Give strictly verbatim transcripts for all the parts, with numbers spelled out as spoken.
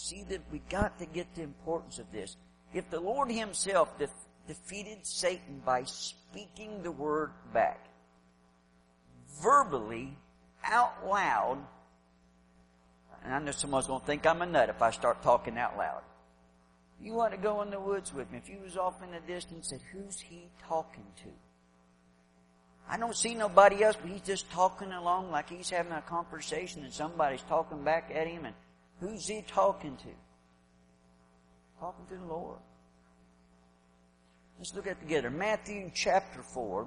see that we got to get the importance of this. If the Lord Himself def- defeated Satan by speaking the word back, verbally, out loud, and I know someone's going to think I'm a nut if I start talking out loud. You want to go in the woods with me. If you was off in the distance and said, who's he talking to? I don't see nobody else, but he's just talking along like he's having a conversation and somebody's talking back at him. And who's he talking to? Talking to the Lord. Let's look at it together. Matthew chapter four.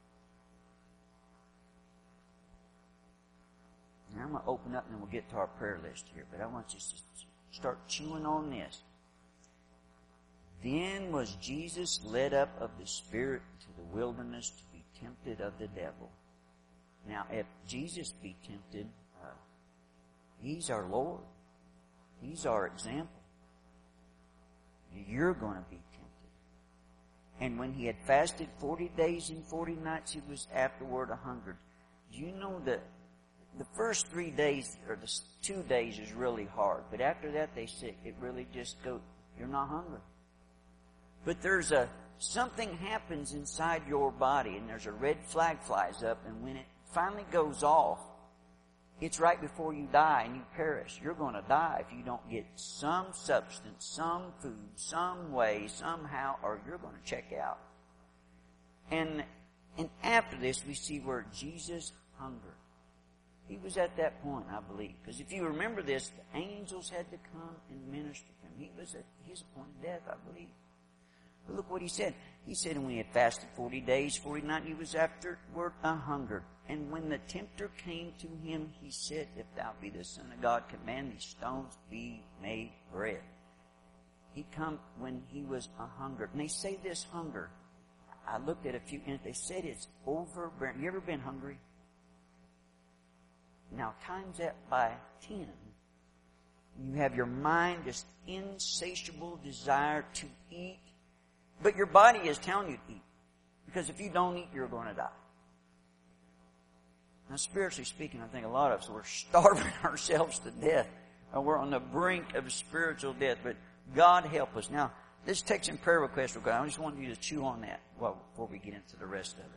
Now I'm going to open up and then we'll get to our prayer list here. But I want you to start chewing on this. Then was Jesus led up of the Spirit to the wilderness to be tempted of the devil. Now, if Jesus be tempted, uh, He's our Lord. He's our example. You're going to be tempted. And when He had fasted forty days and forty nights, He was afterward a hungered. Do you know that the first three days, or the two days, is really hard. But after that, they say it really just goes, you're not hungry. But there's a, something happens inside your body, and there's a red flag flies up, and when it finally goes off, it's right before you die and you perish. You're going to die if you don't get some substance, some food, some way, somehow, or you're going to check out. And, and after this, we see where Jesus hungered. He was at that point, I believe. Because if you remember this, the angels had to come and minister to Him. He was at His point of death, I believe. But look what He said. He said, and when He had fasted forty days, forty nights, He was afterward a hungered. And when the tempter came to Him, He said, if thou be the Son of God, command these stones be made bread. He come when He was a hungered. And they say this hunger. I looked at a few, and they said it's overbearing. You ever been hungry? Now, times that by ten. You have your mind, this insatiable desire to eat. But your body is telling you to eat. Because if you don't eat, you're going to die. Now, spiritually speaking, I think a lot of us, we're starving ourselves to death. Or we're on the brink of spiritual death. But God help us. Now, this text and prayer request, I just want you to chew on that well, before we get into the rest of it.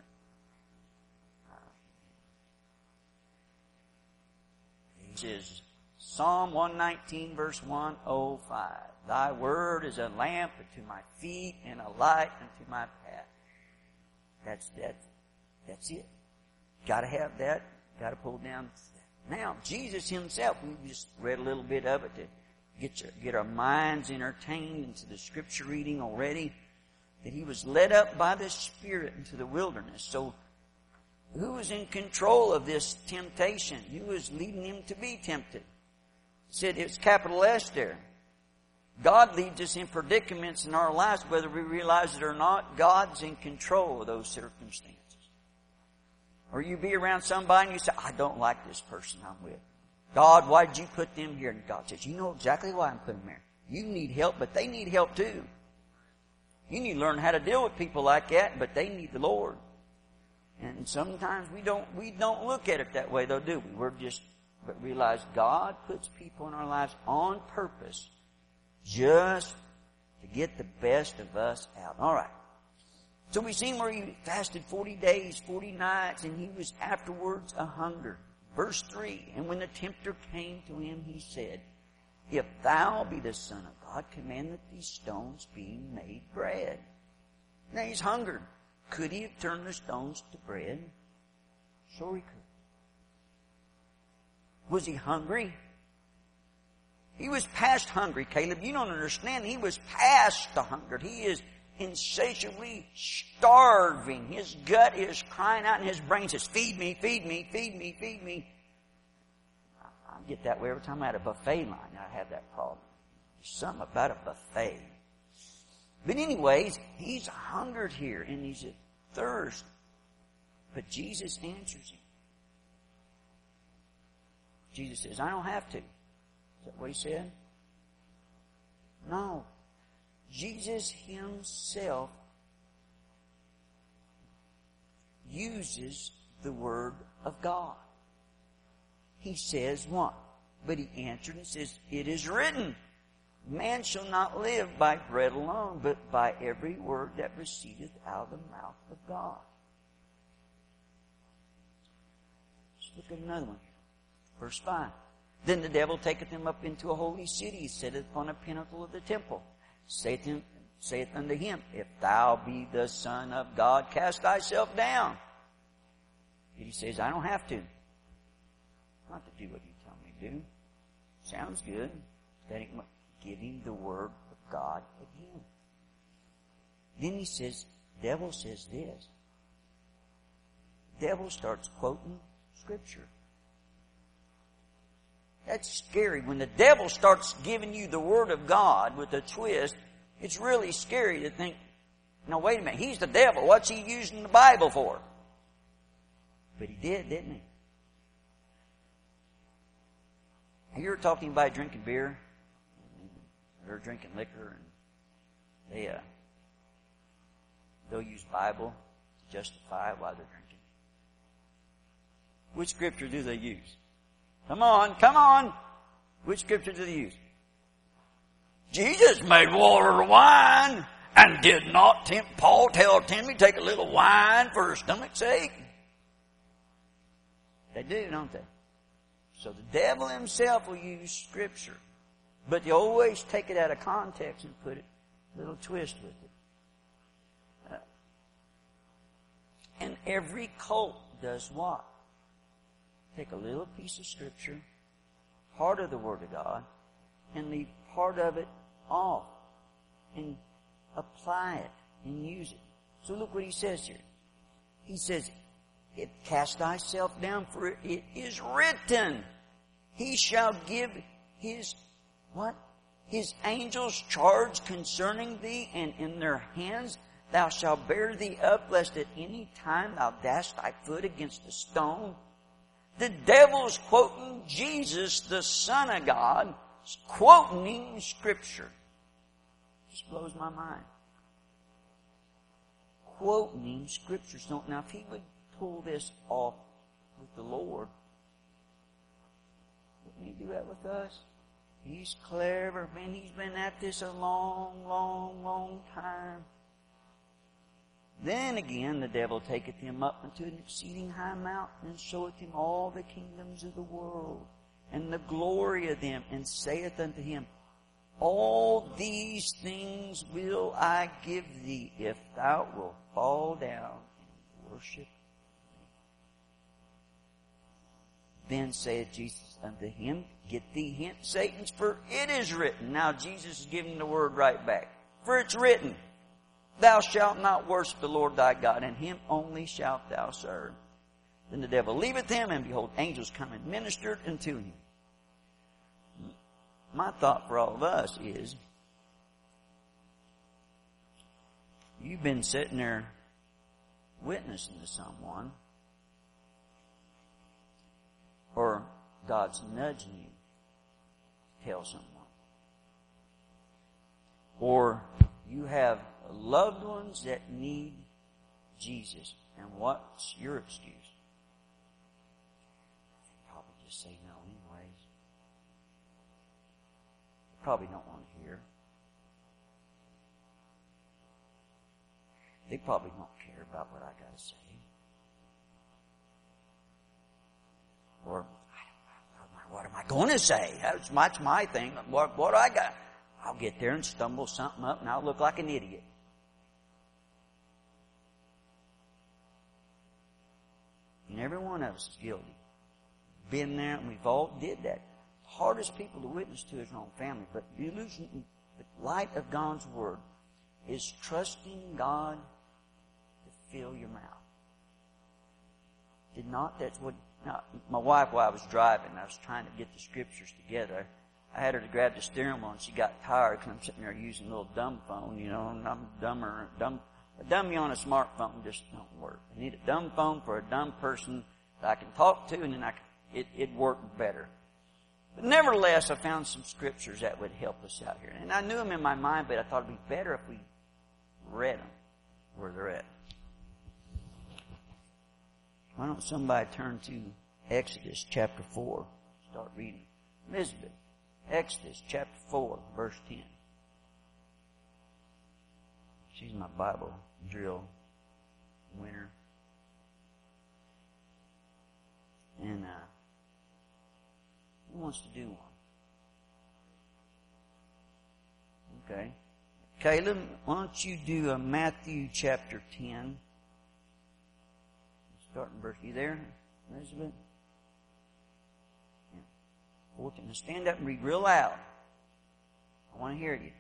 This is Psalm one nineteen, verse one oh five. Thy word is a lamp unto my feet and a light unto my path. That's that. That's it. Got to have that. Got to pull down. Now, Jesus Himself, we just read a little bit of it to get your, get our minds entertained into the Scripture reading already. That He was led up by the Spirit into the wilderness. So, who was in control of this temptation? Who was leading Him to be tempted? It said it's capital S there. God leads us in predicaments in our lives, whether we realize it or not. God's in control of those circumstances. Or you be around somebody and you say, I don't like this person I'm with. God, why did you put them here? And God says, you know exactly why I'm putting them there. You need help, but they need help too. You need to learn how to deal with people like that, but they need the Lord. And sometimes we don't we don't look at it that way, though, do we? We're just but realize God puts people in our lives on purpose just to get the best of us out. All right. So we've seen where He fasted forty days, forty nights, and He was afterwards a hungered. Verse three, and when the tempter came to Him, He said, if thou be the Son of God, command that these stones be made bread. Now He's hungered. Could He have turned the stones to bread? Sure He could. Was He hungry? He was past hungry, Caleb. You don't understand. He was past the hunger. He is insatiably starving. His gut is crying out and His brain says, feed me, feed me, feed me, feed me. I get that way every time I had a buffet line. I have that problem. There's something about a buffet. But anyways, He's hungered here and He's at thirst. But Jesus answers Him. Jesus says, I don't have to. Is that what He said? No. Jesus Himself uses the Word of God. He says what? But He answered and says, it is written. Man shall not live by bread alone, but by every word that proceedeth out of the mouth of God. Let's look at another one. Verse five. Then the devil taketh him up into a holy city, sitteth upon a pinnacle of the temple, saith, him, saith unto him, If thou be the Son of God, cast thyself down. And he says, I don't have to. Not to do what you tell me to do. Sounds good. Give him the word of God again. Then he says, devil says this. Devil starts quoting Scripture. That's scary. When the devil starts giving you the Word of God with a twist, it's really scary to think, no, wait a minute, he's the devil. What's he using the Bible for? But he did, didn't he? You were talking about drinking beer, or drinking liquor, and they, uh, they'll use Bible to justify why they're drinking. Which Scripture do they use? Come on, come on. Which Scripture do they use? Jesus made water to wine, and did not tempt Paul tell Timothy take a little wine for her stomach's sake? They do, don't they? So the devil himself will use Scripture, but they always take it out of context and put a little twist with it. Uh, and every cult does what? Take a little piece of Scripture, part of the Word of God, and leave part of it off, and apply it, and use it. So look what he says here. He says, It cast thyself down, for it is written, He shall give His, what? His angels charge concerning thee, and in their hands thou shalt bear thee up, lest at any time thou dash thy foot against a stone. The devil's quoting Jesus, the Son of God, quoting Scripture. Just blows my mind. Quoting Scripture. So now if he would pull this off with the Lord, wouldn't he do that with us? He's clever, man. He's been at this a long, long, long time. Then again the devil taketh him up into an exceeding high mountain, and showeth him all the kingdoms of the world, and the glory of them, and saith unto him, All these things will I give thee, if thou wilt fall down and worship me. Then saith Jesus unto him, Get thee hence, Satan, for it is written. Now Jesus is giving the word right back. For it's written, Thou shalt not worship the Lord thy God, and him only shalt thou serve. Then the devil leaveth him, and behold, angels come and ministered unto him. My thought for all of us is, you've been sitting there witnessing to someone, or God's nudging you to tell someone, or you have loved ones that need Jesus, and what's your excuse? Probably just say no anyways. Probably don't want to hear. They probably don't care about what I got to say. Or, what am I going to say? That's my, that's my thing. What, what do I got? I'll get there and stumble something up, and I'll look like an idiot. And every one of us is guilty. Been there, and we've all did that. The hardest people to witness to is our own family. But the illusion, the light of God's Word is trusting God to fill your mouth. Did not, that's what, now, my wife, while I was driving, I was trying to get the Scriptures together. I had her to grab the steering wheel, and she got tired because I'm sitting there using a little dumb phone, you know, and I'm dumber, dumb. A dummy on a smartphone just don't work. I need a dumb phone for a dumb person that I can talk to, and then I can, it, it worked better. But nevertheless, I found some Scriptures that would help us out here. And I knew them in my mind, but I thought it'd be better if we read them where they're at. Why don't somebody turn to Exodus chapter four, start reading. Elizabeth, Exodus chapter four, verse ten. She's my Bible drill winner. And uh, who wants to do one? Okay. Caleb, why don't you do a Matthew chapter ten? Starting verse. You there, Elizabeth? Yeah. fourteen. Now stand up and read real loud. I want to hear you.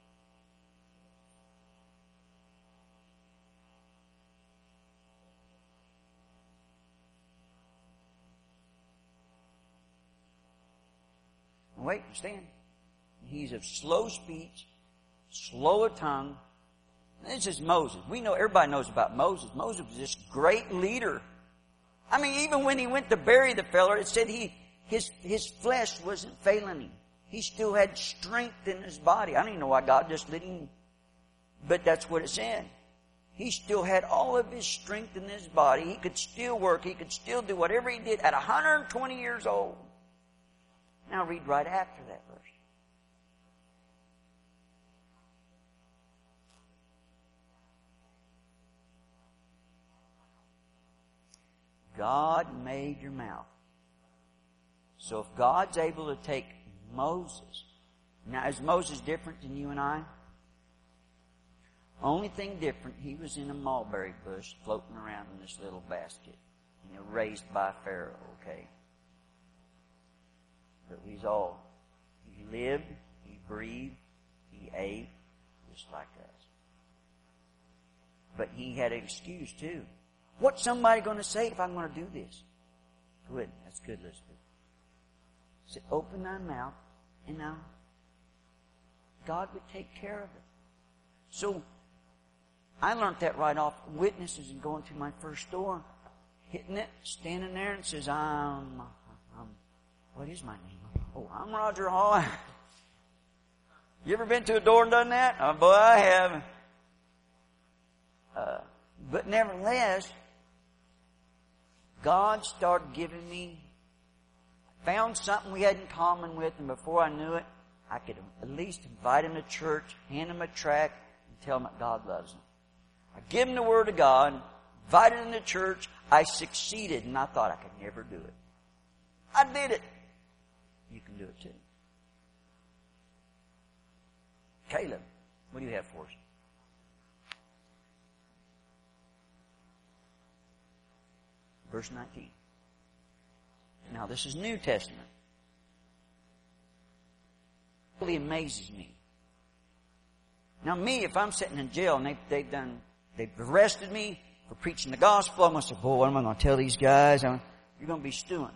Wait, stand. He's of slow speech, slow of tongue. This is Moses. We know, everybody knows about Moses. Moses was this great leader. I mean, even when he went to bury the feller, it said he, his, his flesh wasn't failing him. He still had strength in his body. I don't even know why God just let him, but that's what it said. He still had all of his strength in his body. He could still work. He could still do whatever he did at one hundred twenty years old. Now read right after that verse. God made your mouth. So if God's able to take Moses, now is Moses different than you and I? Only thing different, he was in a mulberry bush floating around in this little basket, you know, raised by Pharaoh, okay? But he's all, he lived, he breathed, he ate, just like us. But he had an excuse too. What's somebody going to say if I'm going to do this? Good. That's good, Elizabeth. Said, open thy mouth, and now God would take care of it. So I learned that right off witnesses and going to my first door, hitting it, standing there, and says, I'm, I'm, what is my name? Oh, I'm Roger Hall. You ever been to a door and done that? Oh, boy, I have. Uh, but nevertheless, God started giving me, found something we had in common with, and before I knew it, I could at least invite him to church, hand him a tract, and tell him that God loves him. I give him the Word of God, invited him to church. I succeeded, and I thought I could never do it. I did it. You can do it too. Caleb, what do you have for us? Verse nineteen. Now this is New Testament. It really amazes me. Now me, if I'm sitting in jail and they, they've done, they've arrested me for preaching the gospel, I'm going to say, boy, what am I going to tell these guys? I'm, you're going to be stewing.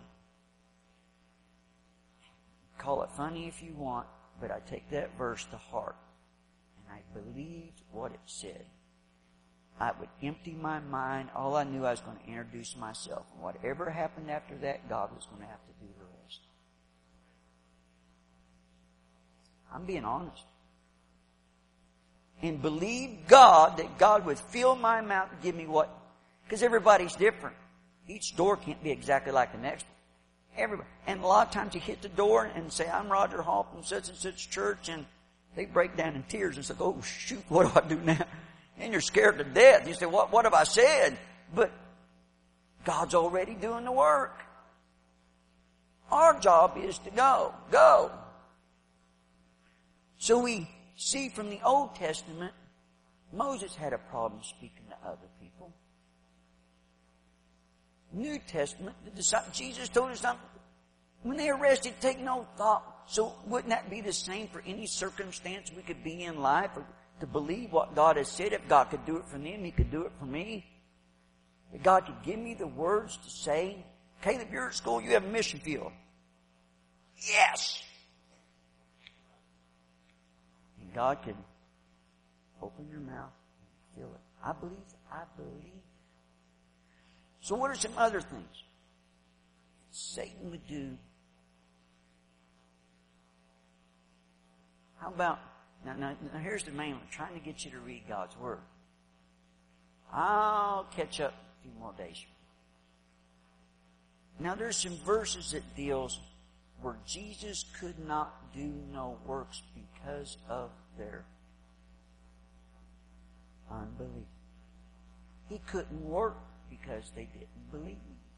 Call it funny if you want, but I take that verse to heart. And I believed what it said. I would empty my mind. All I knew I was going to introduce myself. And whatever happened after that, God was going to have to do the rest. I'm being honest. And believe God that God would fill my mouth and give me what... Because everybody's different. Each door can't be exactly like the next one. Everybody. And a lot of times you hit the door and say, I'm Roger Hall from such and such church, and they break down in tears and say, oh, shoot, what do I do now? And you're scared to death. You say, what, what have I said? But God's already doing the work. Our job is to go. Go. So we see from the Old Testament, Moses had a problem speaking to other people. New Testament, the disciples, Jesus told us something. When they arrested, take no thought. So wouldn't that be the same for any circumstance we could be in life? Or to believe what God has said. If God could do it for them, He could do it for me. If God could give me the words to say, Caleb, you're at school, you have a mission field. Yes! And God could open your mouth and fill it. I believe, I believe. So what are some other things Satan would do? How about, now, now, now here's the main one, trying to get you to read God's Word. I'll catch up a few more days. Now there's some verses that deals where Jesus could not do no works because of their unbelief. He couldn't work because they didn't believe.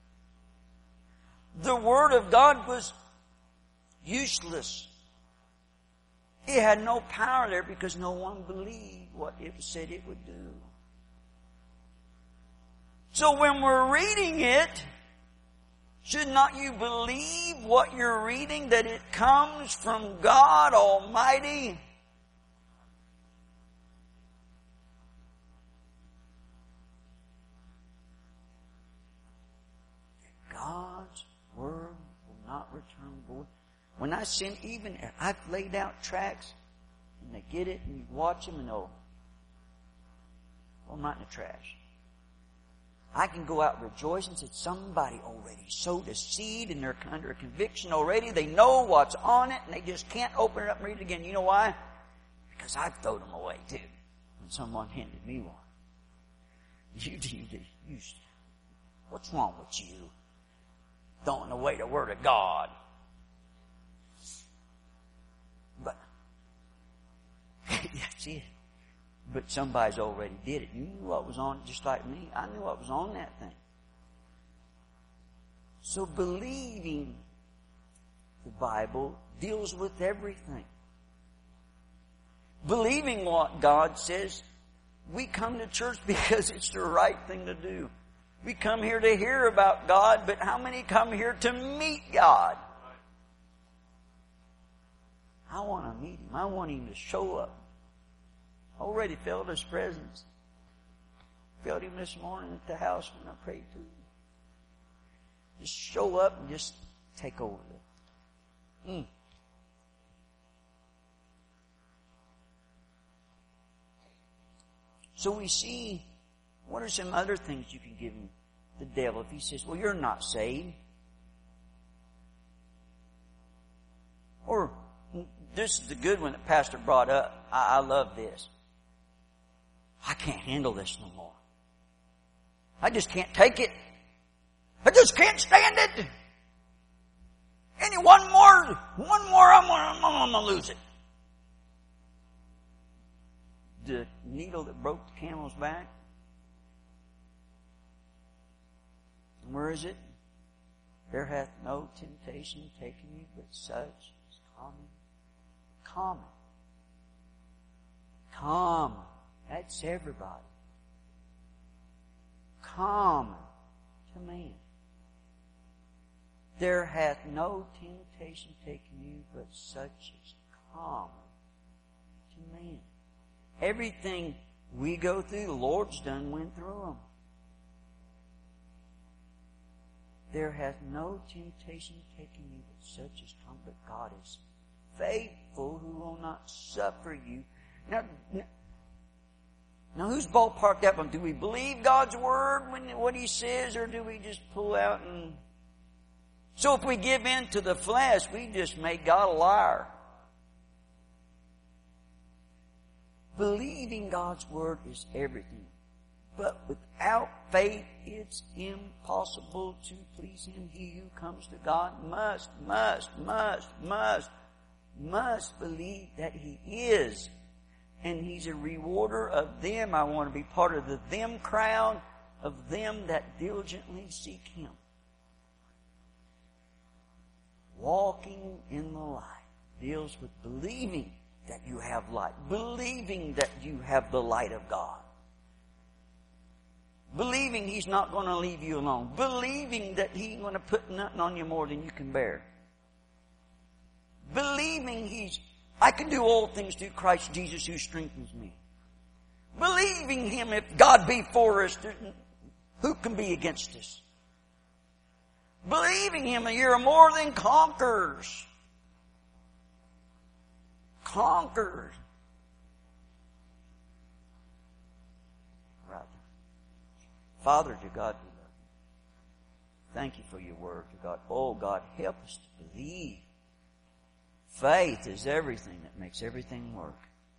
The Word of God was useless. It had no power there because no one believed what it said it would do. So when we're reading it, should not you believe what you're reading, that it comes from God Almighty? God's Word will not return void. When I send, even, I've laid out tracts, and they get it, and you watch them, and they'll, well, I'm not in the trash. I can go out rejoicing that somebody already sowed a seed and they're under a conviction already. They know what's on it and they just can't open it up and read it again. You know why? Because I've thrown them away too. When someone handed me one. You, you, you, you, what's wrong with you? Throwing away the Word of God. But, that's it. But somebody's already did it. You knew what was on it just like me. I knew what was on that thing. So believing the Bible deals with everything. Believing what God says, we come to church because it's the right thing to do. We come here to hear about God, but how many come here to meet God? I want to meet Him. I want Him to show up. Already felt His presence. Felt Him this morning at the house when I prayed to Him. Just show up and just take over there. Mm. So we see, what are some other things you can give him, the devil, if he says, well, you're not saved. Or, this is the good one that Pastor brought up. I, I love this. I can't handle this no more. I just can't take it. I just can't stand it. Any one more, one more, I'm gonna, I'm gonna lose it. The needle that broke the camel's back. And where is it? There hath no temptation taken you, but such as common. Common. Common. That's everybody. Common to man. There hath no temptation taken you, but such as common to man. Everything we go through, the Lord's done went through them. There hath no temptation taken you, but such as common. But God is faithful, who will not suffer you. Now, now who's ballparked that one? Do we believe God's Word when what He says, or do we just pull out and... So if we give in to the flesh, we just make God a liar. Believing God's Word is everything. But without faith, it's impossible to please Him. He who comes to God must, must, must, must, must believe that He is. And He's a rewarder of them. I want to be part of the them crowd, of them that diligently seek Him. Walking in the light deals with believing that you have light. Believing that you have the light of God. Believing He's not going to leave you alone. Believing that He ain't going to put nothing on you more than you can bear. Believing He's, I can do all things through Christ Jesus who strengthens me. Believing Him, if God be for us, who can be against us? Believing Him that you're more than conquerors. Conquerors. Right. Father, to God we love you. Thank you for your word, to God. Oh, God, help us to believe. Faith is everything that makes everything work.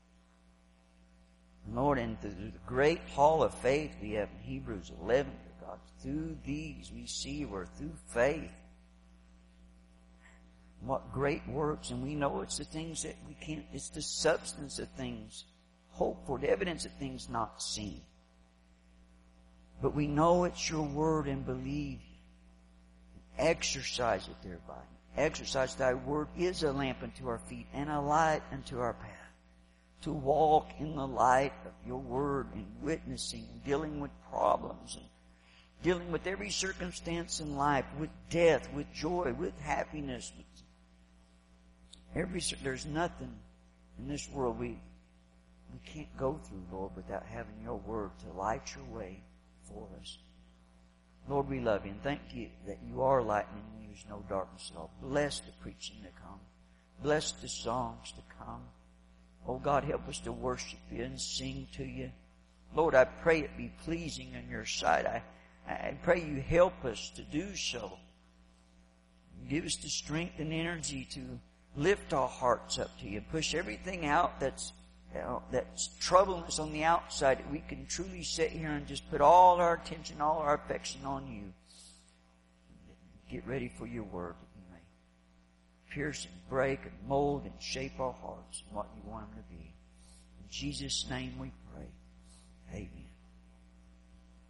Lord, in the great hall of faith we have in Hebrews eleven, God, through these we see we're through faith. what great works, and we know it's the things that we can't, it's the substance of things hoped for, the evidence of things not seen. But we know it's your word and believe you. Exercise it thereby. Exercise thy word is a lamp unto our feet and a light unto our path. To walk in the light of your word and witnessing and dealing with problems and dealing with every circumstance in life, with death, with joy, with happiness. With every, there's nothing in this world we, we can't go through, Lord, without having your word to light your way for us. Lord, we love you and thank you that you are light and in you is no darkness at all. Bless the preaching to come. Bless the songs to come. Oh God, help us to worship you and sing to you. Lord, I pray it be pleasing in your sight. I, I pray you help us to do so. Give us the strength and energy to lift our hearts up to you. Push everything out that's, you know, that's troubling us on the outside, that we can truly sit here and just put all our attention, all our affection on you. Get ready for your word that you may pierce and break and mold and shape our hearts and what you want them to be. In Jesus' name we pray. Amen.